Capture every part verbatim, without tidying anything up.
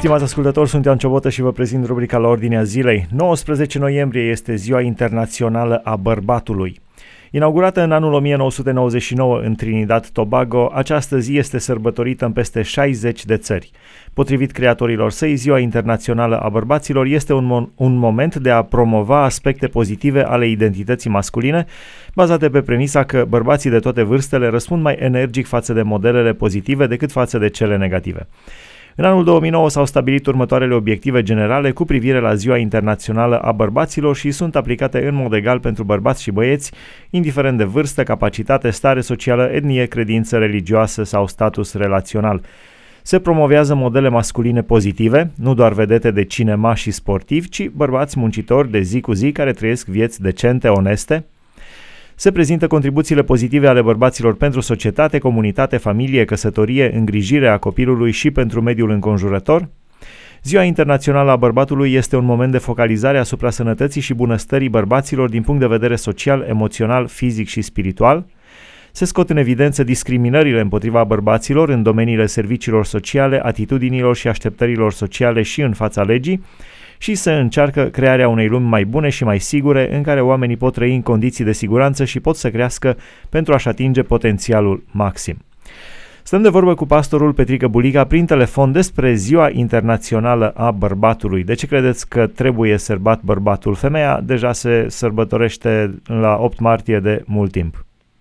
Stimați ascultători, sunt Ioan Ciobotă și vă prezint rubrica La Ordinea Zilei. nouăsprezece noiembrie este Ziua Internațională a Bărbatului. Inaugurată în anul o mie nouă sute nouăzeci și nouă în Trinidad Tobago, această zi este sărbătorită în peste șaizeci de țări. Potrivit creatorilor săi, Ziua Internațională a Bărbaților este un, mo- un moment de a promova aspecte pozitive ale identității masculine, bazate pe premisa că bărbații de toate vârstele răspund mai energic față de modelele pozitive decât față de cele negative. În anul două mii nouă s-au stabilit următoarele obiective generale cu privire la Ziua Internațională a Bărbaților și sunt aplicate în mod egal pentru bărbați și băieți, indiferent de vârstă, capacitate, stare socială, etnie, credință religioasă sau status relațional. Se promovează modele masculine pozitive, nu doar vedete de cinema și sportivi, ci bărbați muncitori de zi cu zi care trăiesc vieți decente, oneste. Se prezintă contribuțiile pozitive ale bărbaților pentru societate, comunitate, familie, căsătorie, îngrijire a copilului și pentru mediul înconjurător. Ziua Internațională a Bărbatului este un moment de focalizare asupra sănătății și bunăstării bărbaților din punct de vedere social, emoțional, fizic și spiritual. Se scot în evidență discriminările împotriva bărbaților în domeniile serviciilor sociale, atitudinilor și așteptărilor sociale și în fața legii, și se încearcă crearea unei lumi mai bune și mai sigure în care oamenii pot trăi în condiții de siguranță și pot să crească pentru a-și atinge potențialul maxim. Stăm de vorbă cu pastorul Petrică Bulica prin telefon despre Ziua Internațională a Bărbatului. De ce credeți că trebuie sărbat bărbatul? Femeia deja se sărbătorește la opt martie de mult timp.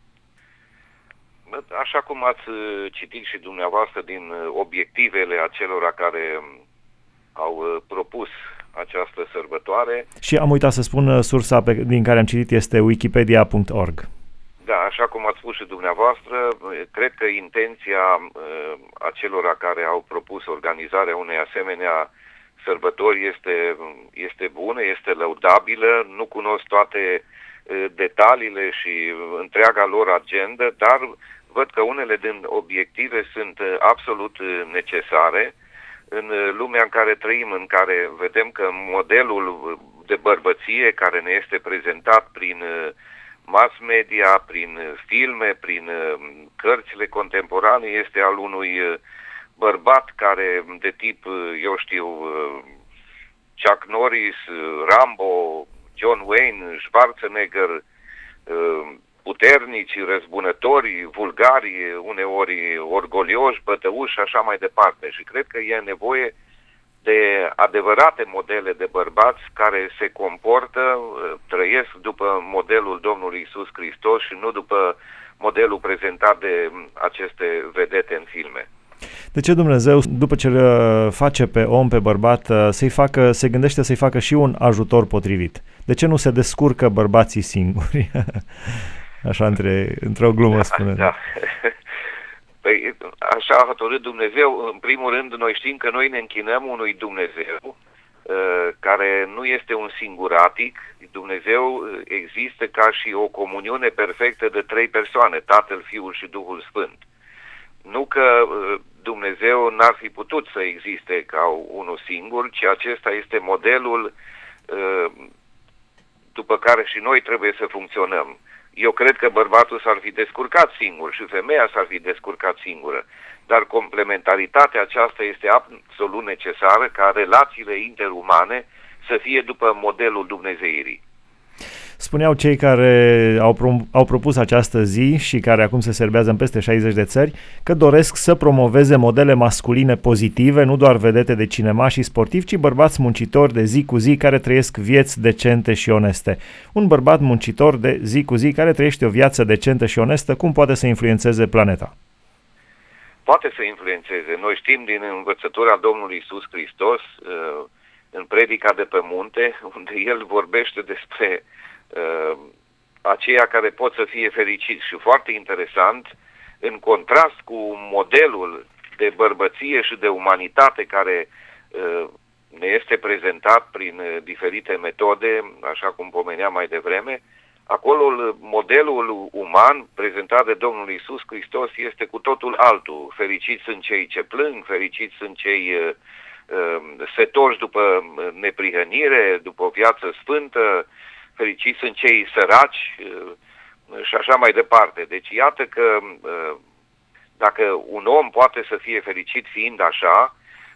Așa cum ați citit și dumneavoastră din obiectivele acelora care au propus această sărbătoare. Și am uitat să spun, sursa pe, din care am citit este wikipedia punct org. Da, așa cum ați spus și dumneavoastră, cred că intenția uh, acelora care au propus organizarea unei asemenea sărbători este, este bună, este lăudabilă. Nu cunosc toate uh, detaliile și întreaga lor agendă, dar văd că unele din obiective sunt uh, absolut necesare. În lumea în care trăim, în care vedem că modelul de bărbăție care ne este prezentat prin mass media, prin filme, prin cărțile contemporane, este al unui bărbat care de tip, eu știu, Chuck Norris, Rambo, John Wayne, Schwarzenegger, puternici, răzbunători, vulgari, uneori orgolioși, bătăuși și așa mai departe. Și cred că e nevoie de adevărate modele de bărbați care se comportă, trăiesc după modelul Domnului Iisus Hristos și nu după modelul prezentat de aceste vedete în filme. De ce Dumnezeu, după ce îl face pe om, pe bărbat, să-i facă, se gândește să-i facă și un ajutor potrivit? De ce nu se descurcă bărbații singuri? Așa, între, într-o glumă da, spune. Da. Păi, așa a hotărât Dumnezeu. În primul rând, noi știm că noi ne închinăm unui Dumnezeu uh, care nu este un singuratic. Dumnezeu există ca și o comuniune perfectă de trei persoane, Tatăl, Fiul și Duhul Sfânt. Nu că uh, Dumnezeu n-ar fi putut să existe ca unul singur, ci acesta este modelul uh, după care și noi trebuie să funcționăm. Eu cred că bărbatul s-ar fi descurcat singur și femeia s-ar fi descurcat singură, dar complementaritatea aceasta este absolut necesară ca relațiile interumane să fie după modelul dumnezeirii. Spuneau cei care au, pro- au propus această zi și care acum se serbează în peste șaizeci de țări că doresc să promoveze modele masculine pozitive, nu doar vedete de cinema și sportivi, ci bărbați muncitori de zi cu zi care trăiesc vieți decente și oneste. Un bărbat muncitor de zi cu zi care trăiește o viață decentă și onestă, cum poate să influențeze planeta? Poate să influențeze. Noi știm din învățătura Domnului Iisus Hristos, în predica de pe munte, unde El vorbește despre Uh, aceia care pot să fie fericiți și foarte interesant, în contrast cu modelul de bărbăție și de umanitate care uh, ne este prezentat prin uh, diferite metode, așa cum pomeneam mai devreme, acolo modelul uman prezentat de Domnul Iisus Hristos este cu totul altul. Fericiți sunt cei ce plâng, fericiți sunt cei uh, uh, setoși după neprihănire, după o viață sfântă, fericiți sunt cei săraci și așa mai departe. Deci iată că dacă un om poate să fie fericit fiind așa,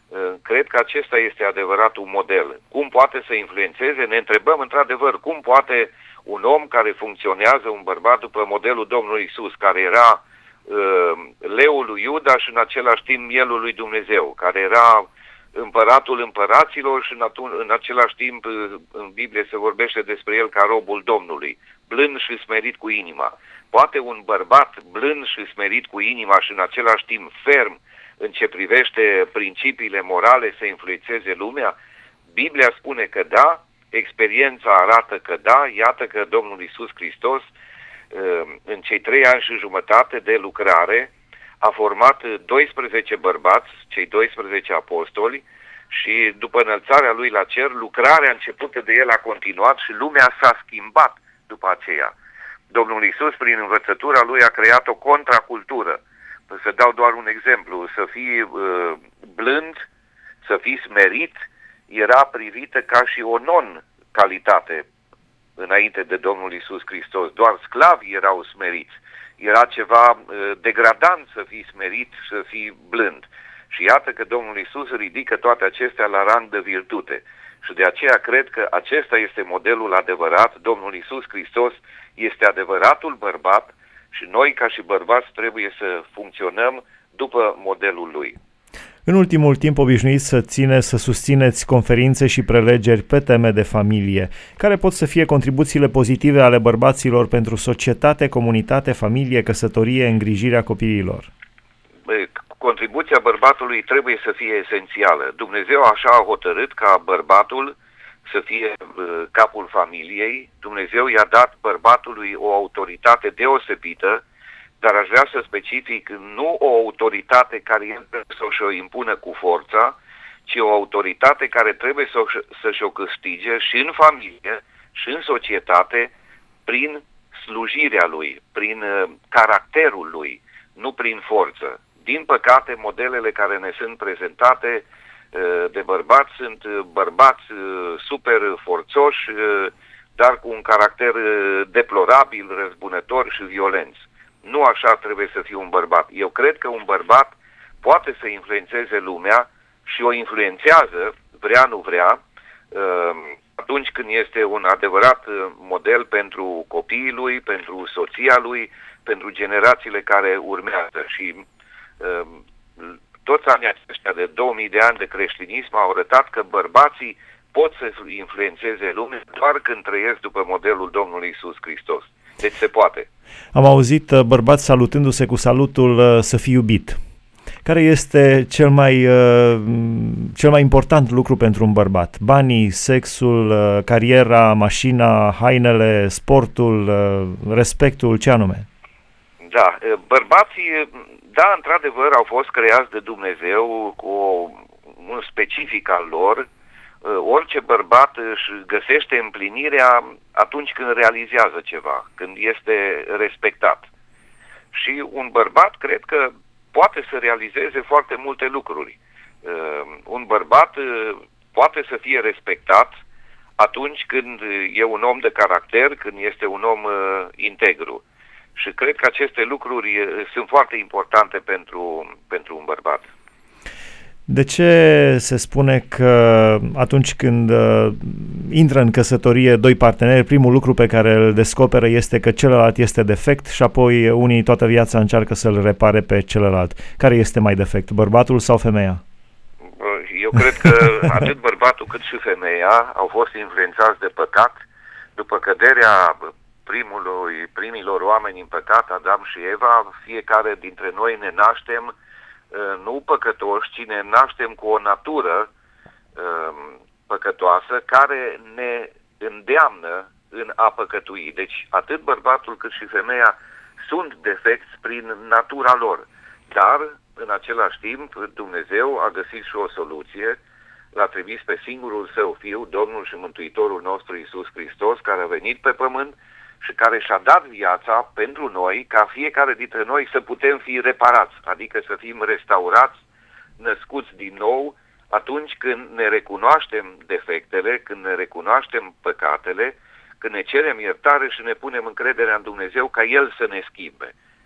Cred că acesta este adevăratul model. Cum poate să influențeze? Ne întrebăm într-adevăr cum poate un om care funcționează, un bărbat după modelul Domnului Iisus, care era uh, leul lui Iuda și în același timp mielul lui Dumnezeu, care era împăratul împăraților și în, atu- în același timp în Biblie se vorbește despre el ca robul Domnului, blând și smerit cu inima. Poate un bărbat blând și smerit cu inima și în același timp ferm în ce privește principiile morale să influențeze lumea? Biblia spune că da, experiența arată că da, iată că Domnul Iisus Hristos în cei trei ani și jumătate de lucrare a format doisprezece bărbați, cei doisprezece apostoli, și după înălțarea lui la cer, lucrarea începută de el a continuat și lumea s-a schimbat după aceea. Domnul Iisus, prin învățătura lui, a creat o contracultură. Să dau doar un exemplu, să fii uh, blând, să fii smerit, era privită ca și o non-calitate înainte de Domnul Iisus Hristos. Doar sclavii erau smeriți. Era ceva uh, degradant să fii smerit, să fii blând. Și iată că Domnul Iisus ridică toate acestea la rang de virtute. Și de aceea cred că acesta este modelul adevărat. Domnul Iisus Hristos este adevăratul bărbat și noi ca și bărbați trebuie să funcționăm după modelul lui. În ultimul timp obișnuiți să ține, să susțineți conferințe și prelegeri pe teme de familie. Care pot să fie contribuțiile pozitive ale bărbaților pentru societate, comunitate, familie, căsătorie, îngrijirea copiilor? Contribuția bărbatului trebuie să fie esențială. Dumnezeu așa a hotărât ca bărbatul să fie capul familiei. Dumnezeu i-a dat bărbatului o autoritate deosebită, dar aș vrea să specific nu o autoritate care el trebuie să o impună cu forța, ci o autoritate care trebuie să-și o câștige și în familie și în societate prin slujirea lui, prin caracterul lui, nu prin forță. Din păcate, modelele care ne sunt prezentate de bărbați sunt bărbați super forțoși, dar cu un caracter deplorabil, răzbunător și violenți. Nu așa trebuie să fie un bărbat. Eu cred că un bărbat poate să influențeze lumea și o influențează, vrea nu vrea, atunci când este un adevărat model pentru copiii lui, pentru soția lui, pentru generațiile care urmează. Și toți anii aceștia de două mii de ani de creștinism au arătat că bărbații pot să influențeze lumea doar când trăiesc după modelul Domnului Iisus Hristos. Deci se poate. Am auzit bărbați salutându-se cu salutul să fii iubit. Care este cel mai, cel mai important lucru pentru un bărbat? Banii, sexul, cariera, mașina, hainele, sportul, respectul, ce anume? Da, bărbații, da, într-adevăr, au fost creați de Dumnezeu cu un specific al lor. Orice bărbat își găsește împlinirea atunci când realizează ceva, când este respectat. Și un bărbat cred că poate să realizeze foarte multe lucruri. Un bărbat poate să fie respectat atunci când e un om de caracter, când este un om integru. Și cred că aceste lucruri sunt foarte importante pentru, pentru un bărbat. De ce se spune că atunci când uh, intră în căsătorie doi parteneri, primul lucru pe care îl descoperă este că celălalt este defect și apoi unii toată viața încearcă să-l repare pe celălalt? Care este mai defect, bărbatul sau femeia? Eu cred că atât bărbatul cât și femeia au fost influențați de păcat. După căderea primului, primilor oameni în păcat, Adam și Eva, fiecare dintre noi ne naștem nu păcătoși, ci ne naștem cu o natură um, păcătoasă care ne îndeamnă în a păcătui. Deci atât bărbatul cât și femeia sunt defecți prin natura lor. Dar, în același timp, Dumnezeu a găsit și o soluție. L-a trimis pe singurul Său Fiu, Domnul și Mântuitorul nostru Iisus Hristos, care a venit pe pământ și care și-a dat viața pentru noi, ca fiecare dintre noi să putem fi reparați, adică să fim restaurați, născuți din nou, atunci când ne recunoaștem defectele, când ne recunoaștem păcatele, când ne cerem iertare și ne punem încrederea în Dumnezeu ca El să ne schimbe.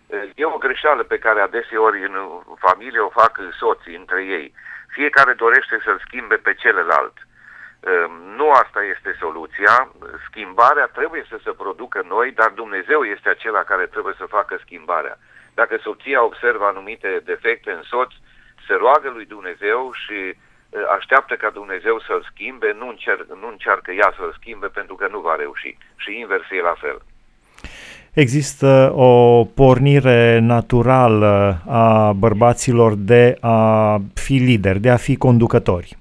E o greșeală pe care adeseori în familie o fac soții între ei. Fiecare dorește să-l schimbe pe celălalt. Nu asta este soluția. Schimbarea trebuie să se producă noi, dar Dumnezeu este acela care trebuie să facă schimbarea. Dacă soția observă anumite defecte în soț, se roagă lui Dumnezeu și așteaptă ca Dumnezeu să-l schimbe, nu, încer- nu încearcă ea să-l schimbe pentru că nu va reuși. Și invers e la fel. Există o pornire naturală a bărbaților de a fi lideri, de a fi conducători.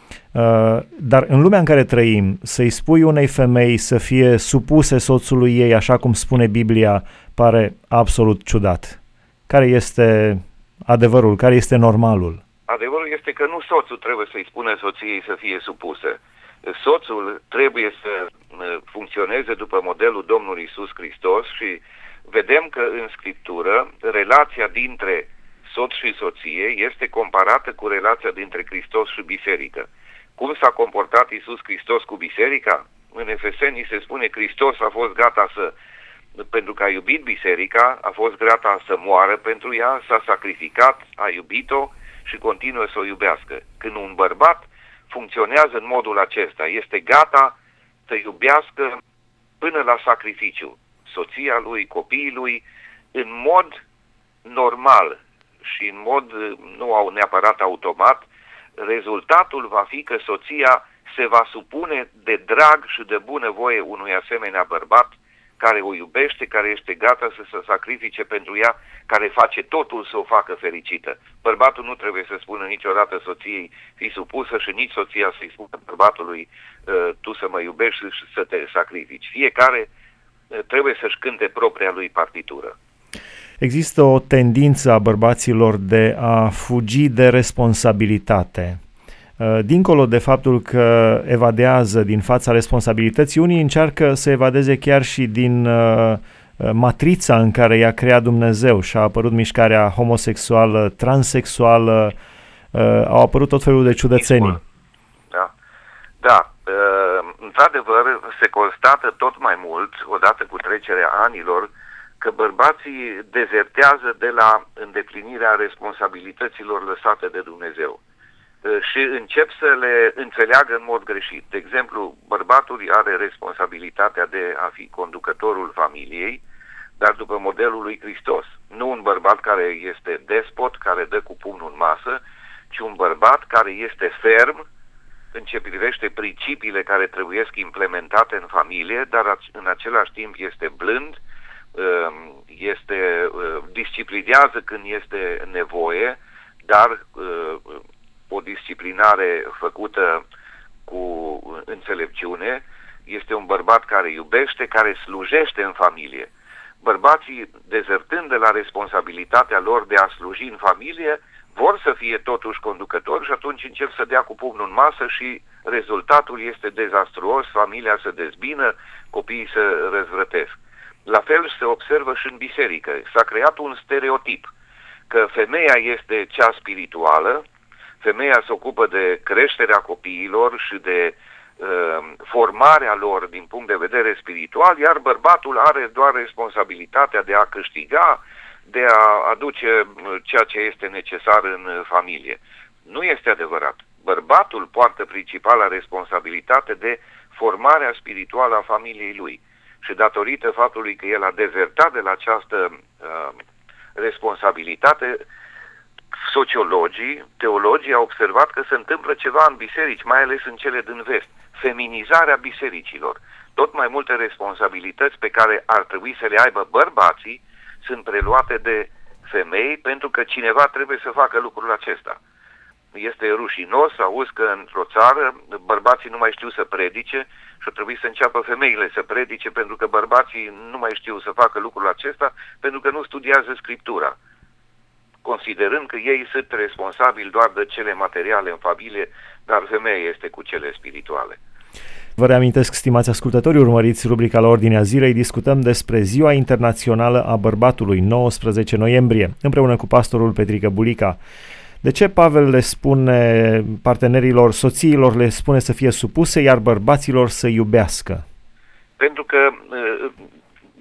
Dar în lumea în care trăim, să-i spui unei femei să fie supuse soțului ei, așa cum spune Biblia, pare absolut ciudat. Care este adevărul? Care este normalul? Adevărul este că nu soțul trebuie să-i spună soției să fie supusă. Soțul trebuie să funcționeze după modelul Domnului Iisus Hristos și vedem că în Scriptură relația dintre soț și soție este comparată cu relația dintre Hristos și biserică. Cum s-a comportat Iisus Hristos cu biserica? În Efeseni se spune că Hristos a fost gata să, pentru că a iubit biserica, a fost gata să moară pentru ea, s-a sacrificat, a iubit-o și continuă să o iubească. Când un bărbat funcționează în modul acesta, este gata să iubească până la sacrificiu soția lui, copiii lui, în mod normal și în mod nu neapărat automat, rezultatul va fi că soția se va supune de drag și de bunăvoie unui asemenea bărbat care o iubește, care este gata să se sacrifice pentru ea, care face totul să o facă fericită. Bărbatul nu trebuie să spună niciodată soției fii supusă și nici soția să-i spună bărbatului tu să mă iubești și să te sacrifici. Fiecare trebuie să-și cânte propria lui partitură. Există o tendință a bărbaților de a fugi de responsabilitate. Dincolo de faptul că evadează din fața responsabilității, unii încearcă să evadeze chiar și din uh, matrița în care i-a creat Dumnezeu și a apărut mișcarea homosexuală, transexuală, uh, au apărut tot felul de ciudățenii. Da, da. Uh, într-adevăr se constată tot mai mult, odată cu trecerea anilor, că bărbații dezertează de la îndeplinirea responsabilităților lăsate de Dumnezeu și încep să le înțeleagă în mod greșit. De exemplu, bărbatul are responsabilitatea de a fi conducătorul familiei, dar după modelul lui Hristos. Nu un bărbat care este despot, care dă cu pumnul în masă, ci un bărbat care este ferm în ce privește principiile care trebuie implementate în familie, dar în același timp este blând, este disciplinează când este nevoie, dar o disciplinare făcută cu înțelepciune. Este un bărbat care iubește, care slujește în familie. Bărbații, dezertând de la responsabilitatea lor de a sluji în familie, vor să fie totuși conducători și atunci încep să dea cu pumnul în masă și rezultatul este dezastruos, familia se dezbină, copiii se răzvrătesc. La fel se observă și în biserică. S-a creat un stereotip că femeia este cea spirituală, femeia se ocupă de creșterea copiilor și de uh, formarea lor din punct de vedere spiritual, iar bărbatul are doar responsabilitatea de a câștiga, de a aduce ceea ce este necesar în familie. Nu este adevărat. Bărbatul poartă principala responsabilitate de formarea spirituală a familiei lui. Și datorită faptului că el a dezertat de la această uh, responsabilitate, sociologii, teologii au observat că se întâmplă ceva în biserici, mai ales în cele din vest. Feminizarea bisericilor. Tot mai multe responsabilități pe care ar trebui să le aibă bărbații sunt preluate de femei pentru că cineva trebuie să facă lucrul acesta. Este rușinos să auzi că într-o țară bărbații nu mai știu să predice și ar trebui să înceapă femeile să predice pentru că bărbații nu mai știu să facă lucrul acesta pentru că nu studiază Scriptura, considerând că ei sunt responsabili doar de cele materiale în familie, dar femeia este cu cele spirituale. Vă reamintesc, stimați ascultători, urmăriți rubrica La Ordinea Zilei, discutăm despre Ziua Internațională a Bărbatului, nouăsprezece noiembrie, împreună cu pastorul Petrică Bulica. De ce Pavel le spune partenerilor, soțiilor le spune să fie supuse, iar bărbaților să iubească? Pentru că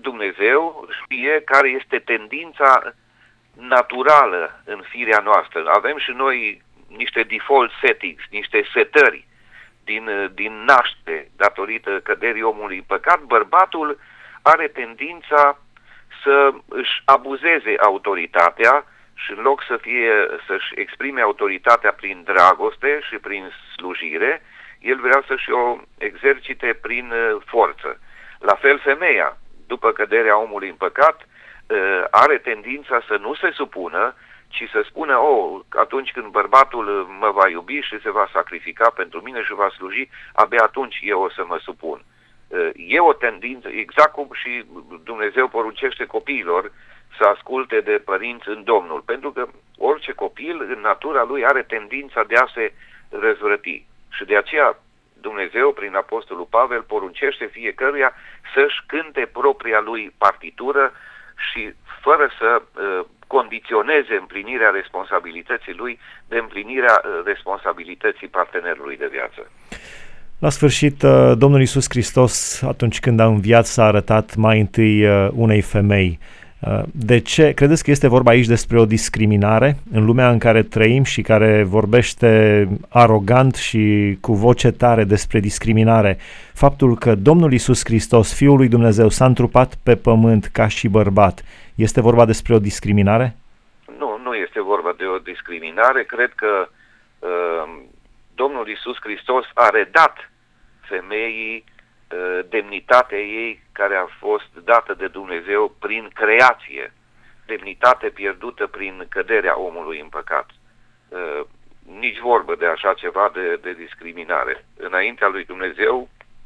Dumnezeu știe care este tendința naturală în firea noastră. Avem și noi niște default settings, niște setări din, din naștere, datorită căderii omului în păcat. Bărbatul are tendința să își abuzeze autoritatea și în loc să fie, să-și exprime autoritatea prin dragoste și prin slujire, el vrea să-și o exercite prin forță. La fel femeia, după căderea omului în păcat, are tendința să nu se supună, ci să spună, oh, atunci când bărbatul mă va iubi și se va sacrifica pentru mine și va sluji, abia atunci eu o să mă supun. E o tendință, exact cum și Dumnezeu poruncește copiilor să asculte de părinți în Domnul, pentru că orice copil în natura lui are tendința de a se răzvrăti. Și de aceea Dumnezeu, prin Apostolul Pavel, poruncește fiecăruia să-și cânte propria lui partitură și fără să uh, condiționeze împlinirea responsabilității lui de împlinirea uh, responsabilității partenerului de viață. La sfârșit, Domnul Iisus Hristos, atunci când a înviat, s-a arătat mai întâi unei femei. De ce? Credeți că este vorba aici despre o discriminare în lumea în care trăim și care vorbește arogant și cu voce tare despre discriminare? Faptul că Domnul Iisus Hristos, Fiul lui Dumnezeu, s-a întrupat pe pământ ca și bărbat, este vorba despre o discriminare? Nu, nu este vorba de o discriminare. Cred că uh, Domnul Iisus Hristos a redat femeii uh, demnitatea ei care a fost dată de Dumnezeu prin creație, demnitate pierdută prin căderea omului în păcat. Uh, nici vorbă de așa ceva de, de discriminare. Înaintea lui Dumnezeu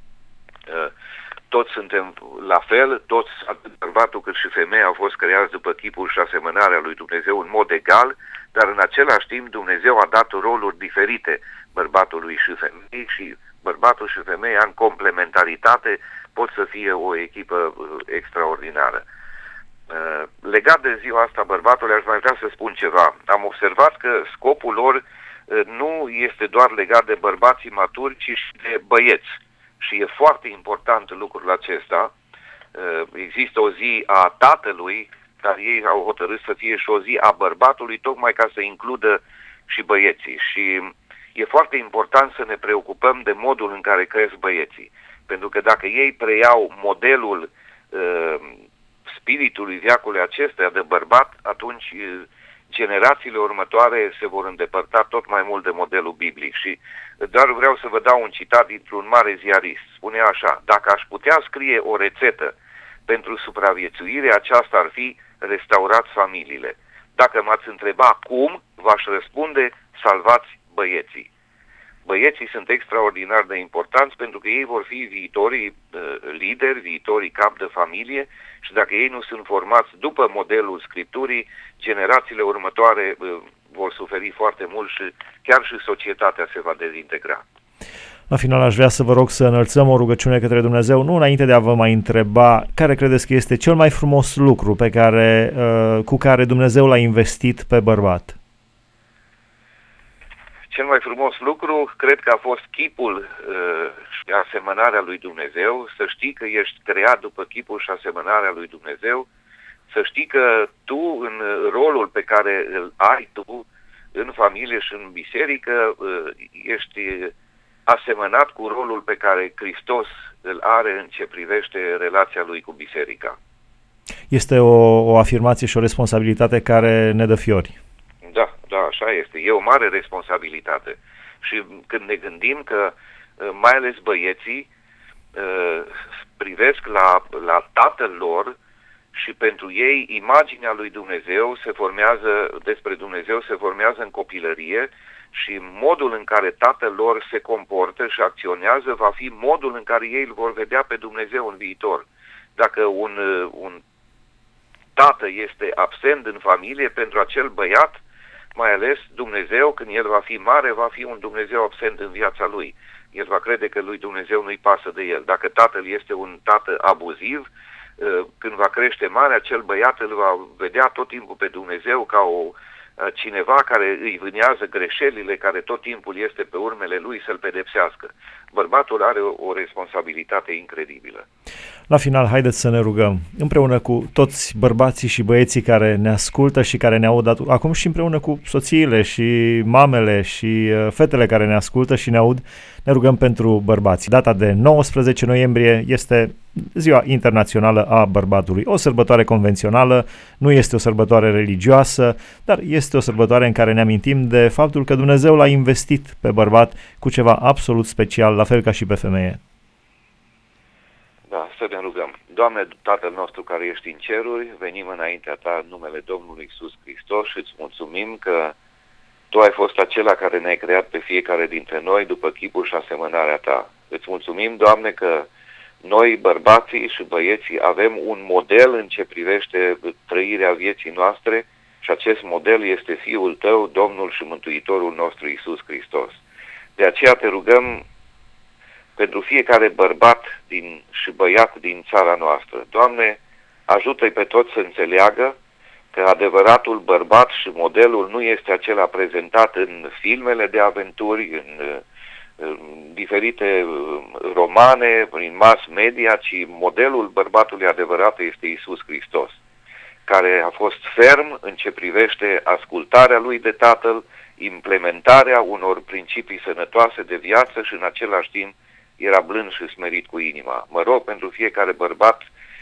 uh, toți suntem la fel, toți, atât bărbatul cât și femeia, au fost creați după chipul și asemănarea lui Dumnezeu în mod egal, dar în același timp Dumnezeu a dat roluri diferite bărbatului și femeii și bărbatul și femeia în complementaritate pot să fie o echipă uh, extraordinară. Uh, legat de ziua asta bărbatului, aș mai vrea să spun ceva. Am observat că scopul lor uh, nu este doar legat de bărbații maturi, ci și de băieți. Și e foarte important lucrul acesta. Uh, există o zi a tatălui, dar ei au hotărât să fie și o zi a bărbatului, tocmai ca să includă și băieții. Și e foarte important să ne preocupăm de modul în care cresc băieții. Pentru că dacă ei preiau modelul uh, spiritului veacului acesta de bărbat, atunci uh, generațiile următoare se vor îndepărta tot mai mult de modelul biblic. Și doar vreau să vă dau un citat dintr-un mare ziarist. Spunea așa: dacă aș putea scrie o rețetă pentru supraviețuire, aceasta ar fi: restaurați familiile. Dacă m-ați întreba cum, v-aș răspunde: salvați băieții. Băieții sunt extraordinar de importanți pentru că ei vor fi viitorii uh, lideri, viitorii cap de familie și dacă ei nu sunt formați după modelul Scripturii, generațiile următoare uh, vor suferi foarte mult și chiar și societatea se va dezintegra. La final aș vrea să vă rog să înălțăm o rugăciune către Dumnezeu, nu înainte de a vă mai întreba care credeți că este cel mai frumos lucru pe care, uh, cu care Dumnezeu l-a investit pe bărbat. Cel mai frumos lucru, cred că a fost chipul uh, și asemănarea lui Dumnezeu, să știi că ești creat după chipul și asemănarea lui Dumnezeu, să știi că tu, în rolul pe care îl ai tu în familie și în biserică, uh, ești asemănat cu rolul pe care Hristos îl are în ce privește relația lui cu biserica. Este o, o afirmație și o responsabilitate care ne dă fiori. Da, da, așa este. E o mare responsabilitate. Și când ne gândim că mai ales băieții privesc la, la tatăl lor și pentru ei imaginea lui Dumnezeu se formează, despre Dumnezeu se formează în copilărie și modul în care tatăl lor se comportă și acționează va fi modul în care ei îl vor vedea pe Dumnezeu în viitor. Dacă un, un tată este absent în familie, pentru acel băiat, mai ales Dumnezeu, când el va fi mare, va fi un Dumnezeu absent în viața lui. El va crede că lui Dumnezeu nu-i pasă de el. Dacă tatăl este un tată abuziv, când va crește mare, acel băiat îl va vedea tot timpul pe Dumnezeu ca o cineva care îi vânează greșelile, care tot timpul este pe urmele lui să-l pedepsească. Bărbatul are o, o responsabilitate incredibilă. La final, haideți să ne rugăm, împreună cu toți bărbații și băieții care ne ascultă și care ne aud acum și împreună cu soțiile și mamele și fetele care ne ascultă și ne aud, ne rugăm pentru bărbați. Data de nouăsprezece noiembrie este Ziua Internațională a Bărbatului. O sărbătoare convențională, nu este o sărbătoare religioasă, dar este o sărbătoare în care ne amintim de faptul că Dumnezeu l-a investit pe bărbat cu ceva absolut special, la fel ca și pe femeie. Da, să ne rugăm. Doamne, Tatăl nostru care ești în ceruri, venim înaintea Ta în numele Domnului Iisus Hristos și îți mulțumim că Tu ai fost acela care ne-ai creat pe fiecare dintre noi după chipul și asemănarea Ta. Îți mulțumim, Doamne, că noi, bărbații și băieții, avem un model în ce privește trăirea vieții noastre și acest model este Fiul Tău, Domnul și Mântuitorul nostru Iisus Hristos. De aceea te rugăm pentru fiecare bărbat din, și băiat din țara noastră. Doamne, ajută-i pe toți să înțeleagă că adevăratul bărbat și modelul nu este acela prezentat în filmele de aventuri, în, în diferite romane, prin mass media, ci modelul bărbatului adevărat este Iisus Hristos, care a fost ferm în ce privește ascultarea lui de Tatăl, implementarea unor principii sănătoase de viață și în același timp era blând și smerit cu inima. Mă rog pentru fiecare bărbat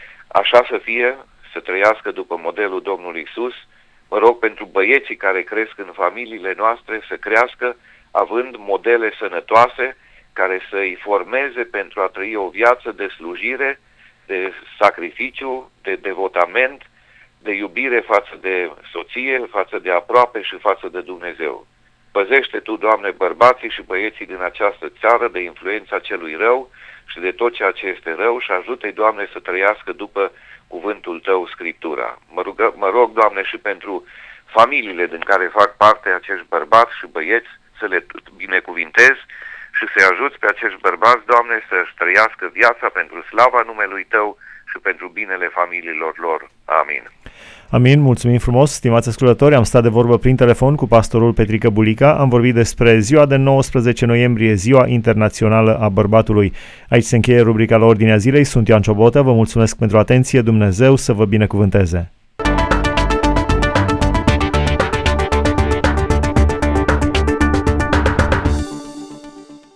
așa să fie, să trăiască după modelul Domnului Iisus. Mă rog pentru băieții care cresc în familiile noastre să crească având modele sănătoase care să-i formeze pentru a trăi o viață de slujire, de sacrificiu, de devotament, de iubire față de soție, față de aproape și față de Dumnezeu. Păzește Tu, Doamne, bărbații și băieții din această țară de influența celui rău și de tot ceea ce este rău și ajută-i, Doamne, să trăiască după cuvântul Tău, Scriptura. Mă, rugă, mă rog, Doamne, și pentru familiile din care fac parte acești bărbați și băieți să le binecuvintez și să-i ajuți pe acești bărbați, Doamne, să-și trăiască viața pentru slava numelui Tău și pentru binele familiilor lor. Amin. Amin, mulțumim frumos, stimați ascultători, am stat de vorbă prin telefon cu pastorul Petrică Bulica, am vorbit despre ziua de nouăsprezece noiembrie, Ziua Internațională a Bărbatului. Aici se încheie rubrica La Ordinea Zilei, sunt Ioan Ciobotă, vă mulțumesc pentru atenție, Dumnezeu să vă binecuvânteze.